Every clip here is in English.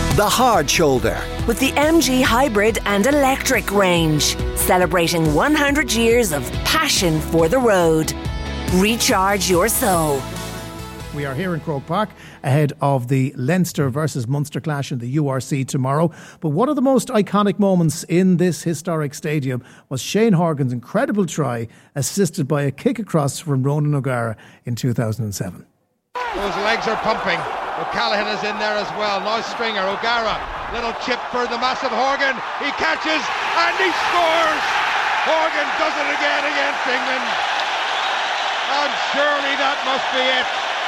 The Hard Shoulder. With the MG Hybrid and Electric range. Celebrating 100 years of passion for the road. Recharge your soul. We are here in Croke Park ahead of the Leinster versus Munster clash in the URC tomorrow. But one of the most iconic moments in this historic stadium was Shane Horgan's incredible try, assisted by a kick across from Ronan O'Gara in 2007. Those legs are pumping. O'Callaghan is in there as well. Now Stringer, O'Gara, little chip for the massive Horgan. He catches and he scores. Horgan does it again against England. And surely that must be it.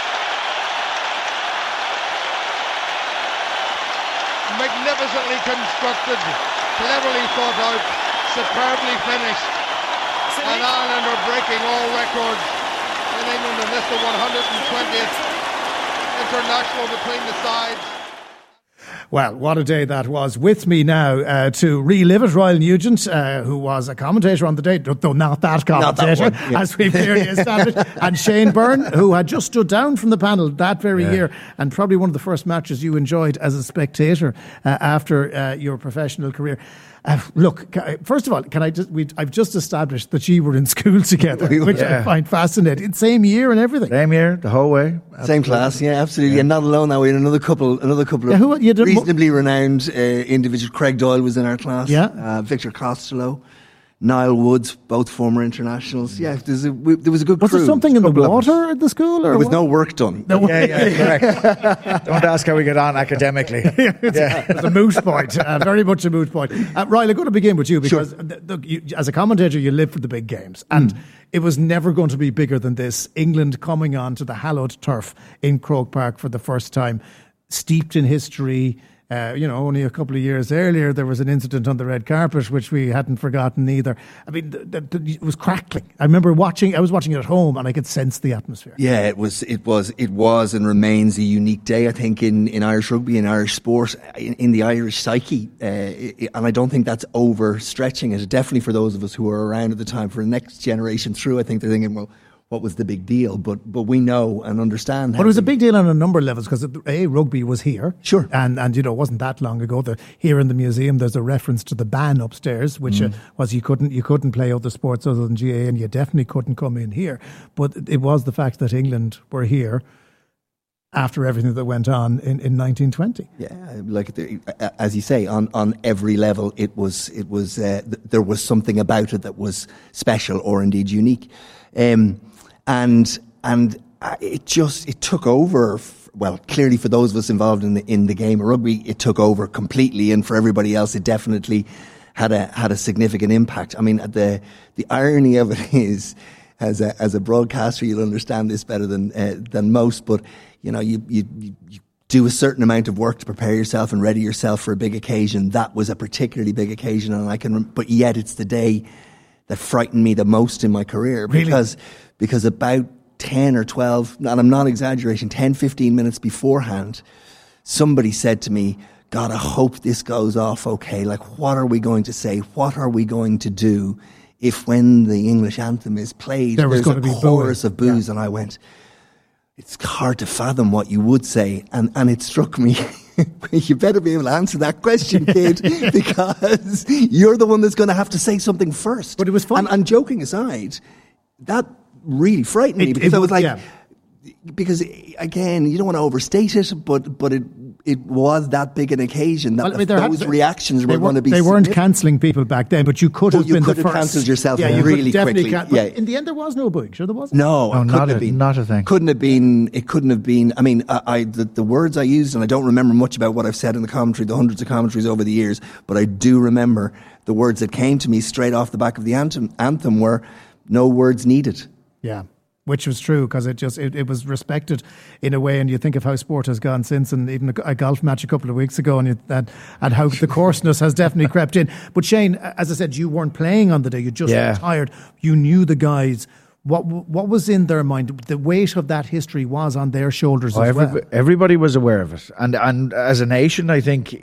Magnificently constructed, cleverly thought out, superbly finished. And Ireland are breaking all records in England, and this the 120th international between the sides. Well, what a day that was. With me now to relive it, Royal Nugent, who was a commentator on the day, though not that commentator, not that one, yeah. As we've clearly established, and Shane Byrne, who had just stood down from the panel that very year, and probably one of the first matches you enjoyed as a spectator after your professional career. Look, first of all, I've just established that you were in school together, which I find fascinating. Same year and everything. Same year, the whole way. Absolutely. Same class, yeah, absolutely. And not alone now, we had another couple of reasonably renowned individuals. Craig Doyle was in our class. Yeah. Victor Costello, Niall Woods, both former internationals. Yeah, there was a good crew. Was there something in the water at the school? Or there was no work done. Correct. Don't ask how we get on academically. It's a moot point, very much a moot point. Ryle, I'm going to begin with you because as a commentator, you live for the big games. And it was never going to be bigger than this. England coming on to the hallowed turf in Croke Park for the first time, steeped in history. Only a couple of years earlier, there was an incident on the red carpet, which we hadn't forgotten either. I mean, it was crackling. I remember I was watching it at home and I could sense the atmosphere. Yeah, it was and remains a unique day, I think, in Irish rugby, in Irish sport, in the Irish psyche. And I don't think that's overstretching it. Definitely for those of us who were around at the time, for the next generation through, I think they're thinking, well, what was the big deal? But we know and understand. But it was a big deal on a number of levels because rugby was here. Sure. And it wasn't that long ago. Here in the museum, there's a reference to the ban upstairs, which was you couldn't play other sports other than GAA, and you definitely couldn't come in here. But it was the fact that England were here after everything that went on in 1920. Yeah, as you say, on every level, it was there was something about it that was special or indeed unique. And it took over. Well, clearly for those of us involved in the game of rugby, it took over completely, and for everybody else, it definitely had a significant impact. I mean, the irony of it is, as a broadcaster, you'll understand this better than most. But you do a certain amount of work to prepare yourself and ready yourself for a big occasion. That was a particularly big occasion, and but yet it's the day that frightened me the most in my career. Really? Because about 10 or 12, and I'm not exaggerating, 10, 15 minutes beforehand, somebody said to me, God, I hope this goes off okay. Like, what are we going to say? What are we going to do if when the English anthem is played, there's a chorus of boos? Yeah. And I went, it's hard to fathom what you would say. And it struck me, you better be able to answer that question, kid, because you're the one that's going to have to say something first. But it was fun. And joking aside, that really frightened me because I was like, because again, you don't want to overstate it, but it was that big an occasion that those reactions were going to be. They weren't cancelling people back then, but you could have been the first. You could have cancelled yourself really quickly. In the end, there was no booing. Sure, there wasn't. No, not a thing. Couldn't have been. It couldn't have been. I mean, the words I used, and I don't remember much about what I've said in the commentary, the hundreds of commentaries over the years, but I do remember the words that came to me straight off the back of the anthem were, "No words needed." Yeah. Which was true because it was respected in a way, and you think of how sport has gone since, and even a golf match a couple of weeks ago, and how the coarseness has definitely crept in. But Shane, as I said, you weren't playing on the day; you just retired. You knew the guys. What was in their mind? The weight of that history was on their shoulders as well. Everybody was aware of it, and as a nation, I think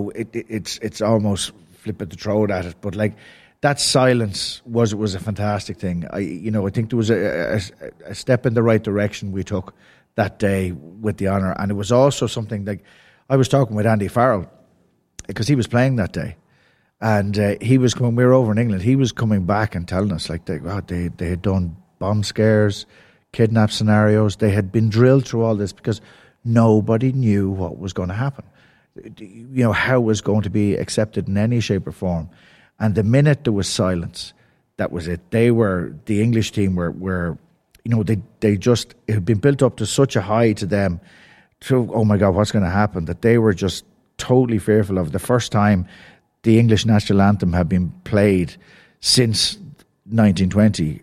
it's almost flippant to throw it at it, but like. That silence was a fantastic thing. I think there was a step in the right direction we took that day with the honour, and it was also something like I was talking with Andy Farrell because he was playing that day. And he was coming, we were over in England, he was coming back and telling us, like, they had done bomb scares, kidnap scenarios. They had been drilled through all this because nobody knew what was going to happen. You know, how it was going to be accepted in any shape or form. And the minute there was silence, that was it. The English team were you know, they just, it had been built up to such a high to them, oh my God, what's going to happen, that they were just totally fearful of the first time the English national anthem had been played since 1920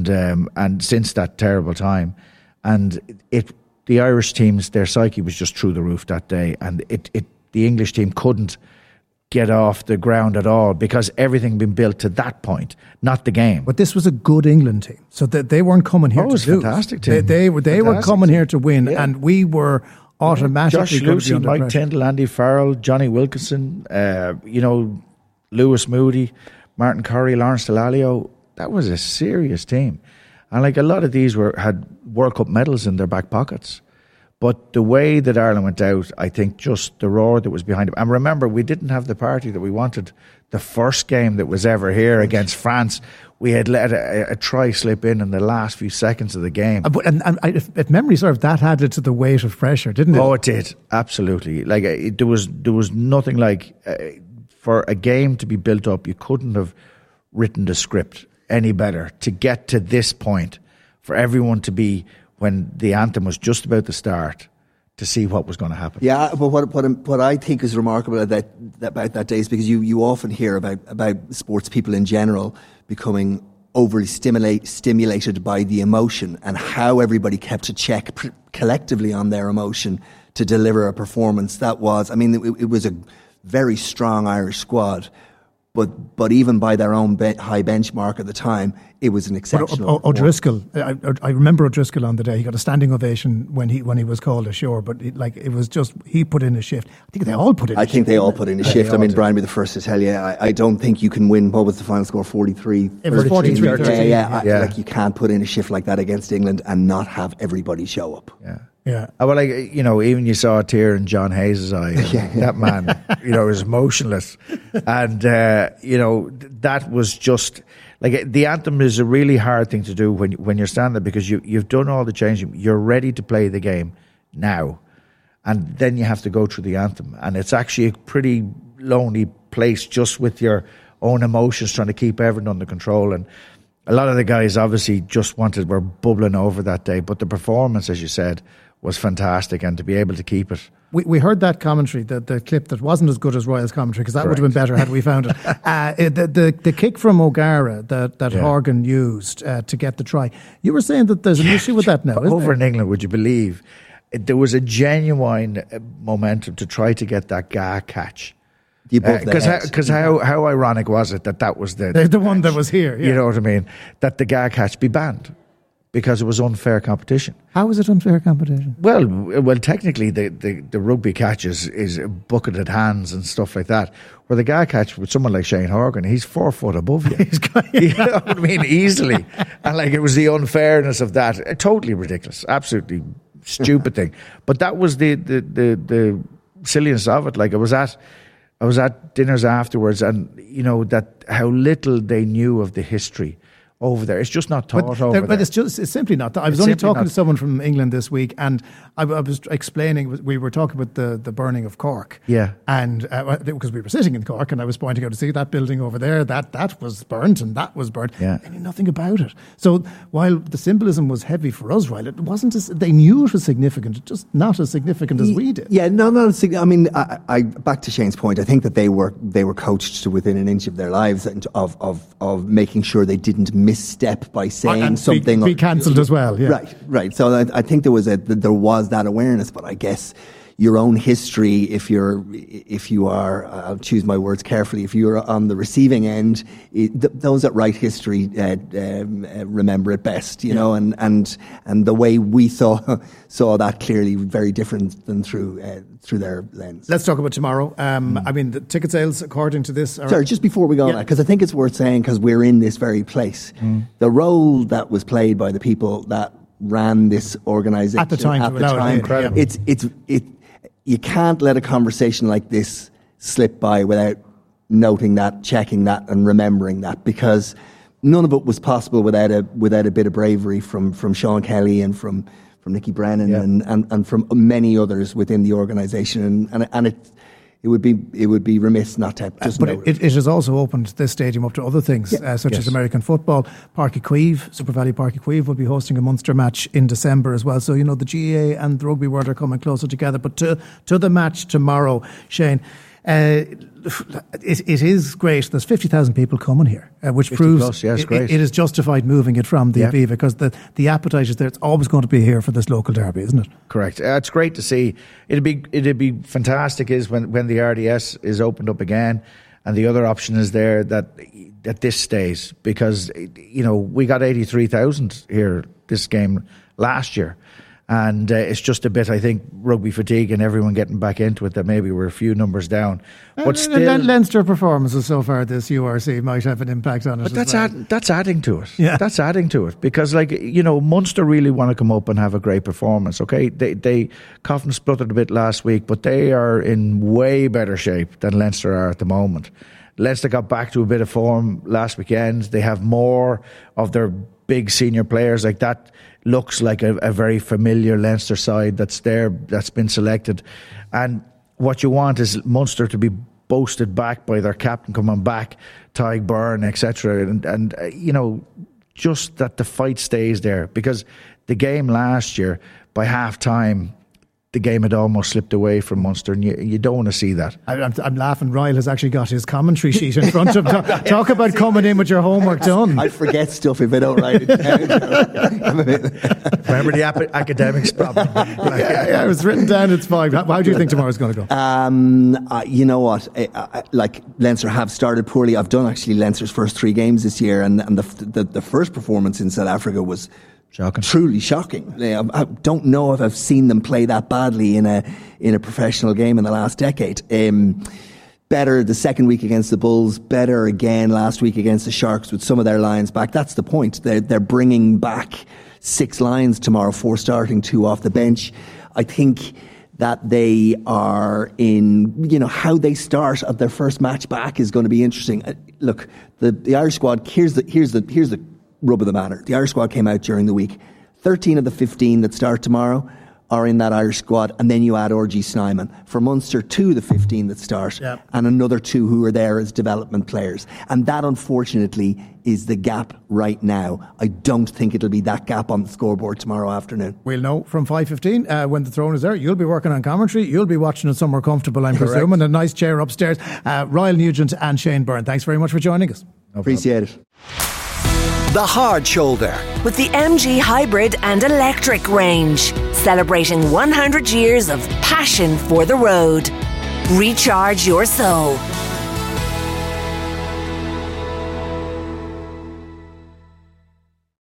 and since that terrible time. And the Irish teams, their psyche was just through the roof that day. And the English team couldn't get off the ground at all because everything had been built to that point, not the game. But this was a good England team. So they weren't coming here to lose. Fantastic team. They were coming here to win, and we were automatically Josh Lucy, Mike Tyndall, Andy Farrell, Johnny Wilkinson, you know, Lewis Moody, Martin Curry, Lawrence Delalio. That was a serious team. And like a lot of these had World Cup medals in their back pockets. But the way that Ireland went out, I think just the roar that was behind it. And remember, we didn't have the party that we wanted. The first game that was ever here against France, we had let a try slip in the last few seconds of the game. If memory serves, that added to the weight of pressure, didn't it? Oh, it did. Absolutely. Like there was nothing like, for a game to be built up, you couldn't have written the script any better to get to this point, for everyone to be, when the anthem was just about to start, to see what was going to happen. Yeah, but what I think is remarkable about that day is because you often hear about sports people in general becoming overly stimulated by the emotion and how everybody kept a check collectively on their emotion to deliver a performance that was, I mean, it was a very strong Irish squad. But even by their own high benchmark at the time, it was an exceptional. O'Driscoll, I remember O'Driscoll on the day. He got a standing ovation when he was called ashore. But it was just, he put in a shift. I think they all put in. They all put in a shift. I mean, Brian, be the first to tell you. I don't think you can win. What was the final score? 43. It was 43. Like you can't put in a shift like that against England and not have everybody show up. Yeah. Yeah. Well, like, you know, even you saw a tear in John Hayes' eye. That man, you know, was motionless. And, you know, that was just, like, the anthem is a really hard thing to do when you're standing there, because you've done all the changing. You're ready to play the game now. And then you have to go through the anthem. And it's actually a pretty lonely place, just with your own emotions, trying to keep everything under control. And a lot of the guys obviously were bubbling over that day. But the performance, as you said, was fantastic, and to be able to keep it. We heard that commentary, the clip that wasn't as good as Royal's commentary, because that would have been better had we found it. The kick from O'Gara that Horgan used to get the try. You were saying that there's an issue with that now, isn't over there? In England, would you believe, there was a genuine momentum to try to get that GA catch. Because how ironic was it that was the one that was here? Yeah. You know what I mean? That the GA catch be banned, because it was unfair competition. How is it unfair competition? Well, technically, the rugby catch is bucketed hands and stuff like that. Where the GA catch with someone like Shane Horgan, he's 4 foot above you. You know what I mean? Easily. And like, it was the unfairness of that. Totally ridiculous. Absolutely stupid thing. But that was the silliness of it. Like, I was at dinners afterwards, and you know that how little they knew of the history over there. It's just not taught over there. But it's simply not. I was only talking to someone from England this week, and I was explaining, we were talking about the burning of Cork. Yeah. And because we were sitting in Cork, and I was pointing out to see that building over there, that was burnt, and that was burnt. Yeah. They knew nothing about it. So while the symbolism was heavy for us, right, it wasn't they knew it was significant, just not as significant as we did. Yeah, not as significant. I mean, I back to Shane's point, I think that they were coached to within an inch of their lives of making sure they didn't misstep by saying something. Be cancelled as well, yeah. Right. So I think there was that awareness, but I guess your own history, if you are, I'll choose my words carefully, if you're on the receiving end, those that write history remember it best, you know, and the way we saw that clearly very different than through their lens. Let's talk about tomorrow. I mean, the ticket sales, according to this... Sorry, just before we go on that, because I think it's worth saying, because we're in this very place, the role that was played by the people that ran this organisation at the time, you can't let a conversation like this slip by without noting that, checking that, and remembering that, because none of it was possible without a bit of bravery from Sean Kelly and from Nicky Brennan and from many others within the organisation, and it would be remiss not to just but note it has also opened this stadium up to other things, such as American football. Páirc Uí Chaoimh, Super Valley Páirc Uí Chaoimh, will be hosting a Munster match in December as well. So, the GAA and the rugby world are coming closer together. But to the match tomorrow, Shane, it is great. There's 50,000 people coming here, which proves great. It is justified moving it from the Aviva, because the appetite is there. It's always going to be here for this local derby, isn't it? Correct. It's great to see. It'd be fantastic is when the RDS is opened up again, and the other option is there that this stays, because we got 83,000 here this game last year. And it's just a bit, I think, rugby fatigue and everyone getting back into it, that maybe we're a few numbers down. But still, Leinster performances so far this URC might have an impact on it. But that's adding to it. Yeah. That's adding to it, because Munster really want to come up and have a great performance. Okay, they coughed and spluttered a bit last week, but they are in way better shape than Leinster are at the moment. Leinster got back to a bit of form last weekend. They have more of their big senior players. Like, that looks like a very familiar Leinster side that's been selected. And what you want is Munster to be boasted back by their captain coming back, Tadhg Byrne, etc. And just that the fight stays there, because the game last year, by half time, the game had almost slipped away from Munster, and you don't want to see that. I'm laughing. Ryle has actually got his commentary sheet in front of him. Talk about coming in with your homework done. I forget stuff if I don't write it down. Remember the academics problem? It was written down. It's fine. How do you think tomorrow's going to go? You know what? Leinster have started poorly. I've done actually Leinster's first 3 games this year, and the first performance in South Africa was shocking. Truly shocking. I don't know if I've seen them play that badly in a professional game in the last decade. Better the second week against the Bulls, better again last week against the Sharks with some of their lions back. That's the point. They're bringing back 6 lions tomorrow, 4 starting, 2 off the bench. I think that they are in, how they start at their first match back is going to be interesting. Look, the Irish squad, here's the rub of the matter. The Irish squad came out during the week. 13 of the 15 that start tomorrow are in that Irish squad, and then you add RG Snyman. For Munster, 2 of the 15 that start, and another 2 who are there as development players. And that, unfortunately, is the gap right now. I don't think it'll be that gap on the scoreboard tomorrow afternoon. We'll know from 5:15 when the throne is there. You'll be working on commentary. You'll be watching it somewhere comfortable, I'm presuming. A nice chair upstairs. Ryle Nugent and Shane Byrne, thanks very much for joining us. Appreciate it. The Hard Shoulder with the MG Hybrid and Electric range, celebrating 100 years of passion for the road. Recharge your soul.